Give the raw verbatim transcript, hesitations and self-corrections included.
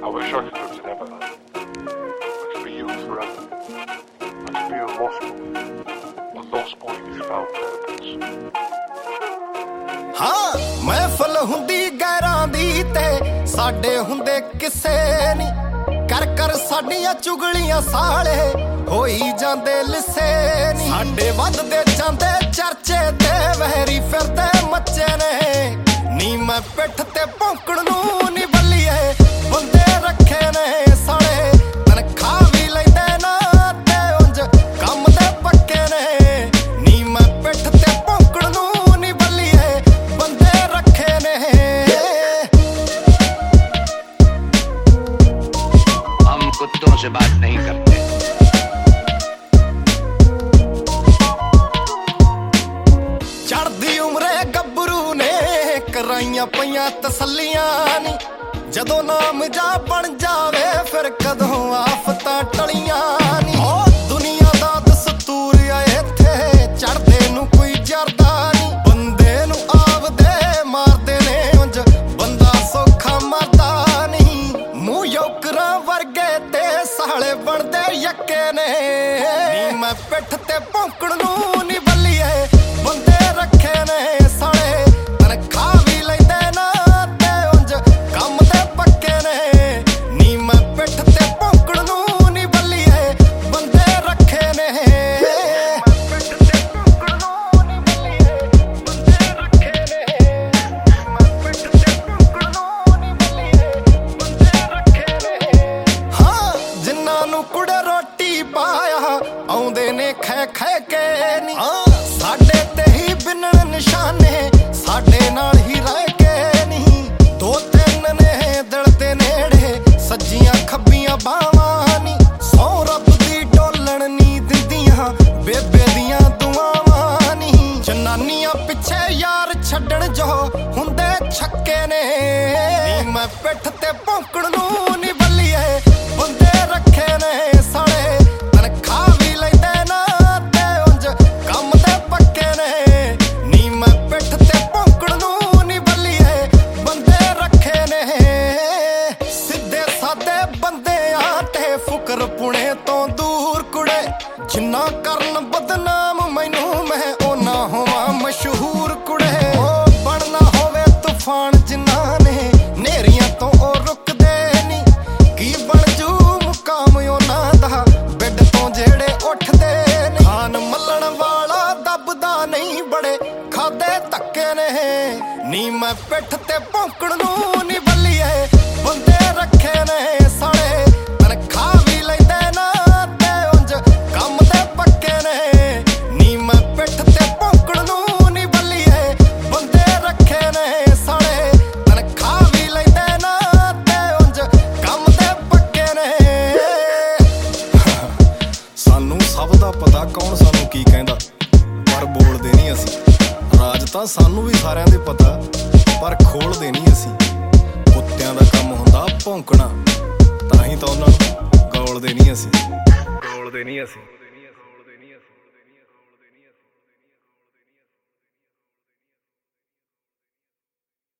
I wish I could go to Neverland. I could be you forever. I could be a lost boy. A lost boy who's found purpose. हाँ महफल हुंदी गैरां दी ते साडे हुंदे किसे नी कर कर साडियां चुगलियां साले होई जांदे लिसे नी साडे वधदे जांदे चर्चे ते वहरी फिरदे मच्चे ने नी मैं पिठ ते भौंकण नूं नी बल्लीए बंदे रखे ने साले तनखा भी लैंदे ना ते उंज कम दे पक्के ने नी मैं पिठ ते भौंकण नूं नी बल्लीए बंदे रखे ने हम कुत्तों से बात नहीं करते। चढ़दी उम्रे गब्बरू ने कराइयां पईयां तसल्लियां नी जदों नाम जा बन जावे फिर कदों आफतां टलियां नी ओ दुनिया दा दस्तूर आ इत्थे चढ़दे नूं कोई जरदा नी बंदे नूं आवदे मारदे ने उंज बंदा सौखा मरदा नी मूंह योकरां वर्गे ते साले बनदे यक्के ने नी मैं पिठ ते भौंकण नूं नी बल्लीए बंदे रखे ने साले तनखा भी लैंदे ना ते उंज कम ते पक्के ने नी मैं पिठ ते भौंकण नूं नी बल्लीए बंदे रखे ने मैं पिठ ते भौंकण नूं नी बल्लीए बंदे रखे ने मैं पिठ ते भौंकण नूं नी बल्लीए बंदे रखे ने हाँ जिन्हां नूं कुड़े रोटी पाया आउंदे ने खै खै के नी साडे ते ही बिनण निशाने साडे नाल ही रह के नहीं दो तीन ने दिल दे नेड़े सज्जियां खब्बियां बावां नी सौ रब दी डोलण नी दिंदियां बेबे दियां दुआवां नी जनानियां पिछे यार छड्डण जो हुंदे छक्के ने नी मैं पिठ ते भौंकण नूं नी बल्लीए बंदे रखे ने साले तनखा भी लैंदे ना ते उंज कम ते पक्के ने नी मैं पिठ ते भौंकण नूं नी बल्लीए बंदे रखे ने सिद्धे सादे बंदे आटे फुकर पुणे तो दूर कुड़े जिन्ना करन बदनाम मैनू मैं ओना होवां मशहूर कुड़े ओ बनना होवे तूफान जिन्ना ने नेरियां तो ओ रुकदे नी की बन जू मुकाम ओना दा बेड तो जेड़े उठदे ने खान मल्लण वाला दबदा नहीं बड़े खादे धक्के ने नी मैं पिठ ते भौंकण नूं नी बल्लीए बंदे रखे ने साले तनखा भी लैंदे ना ते उंज कम ते पक्के ने नी मैं पिठ ते भौंकण नूं नी बल्लीए बंदे रखे ने साले तनखा भी लैंदे ना ते उंज कम ते पक्के ने सानू सब दा पता कौन सानू की कहंदा पर बोलदे नहीं असीं राज तां सानू भी सारिਆਂ ਦੇ पता पर खोलदे नहीं असीं कुत्तियां दा काम हुंदा भौंकणा तां ही तां उन्हां नूं गौलदे नहीं असीं गौलदे नहीं असीं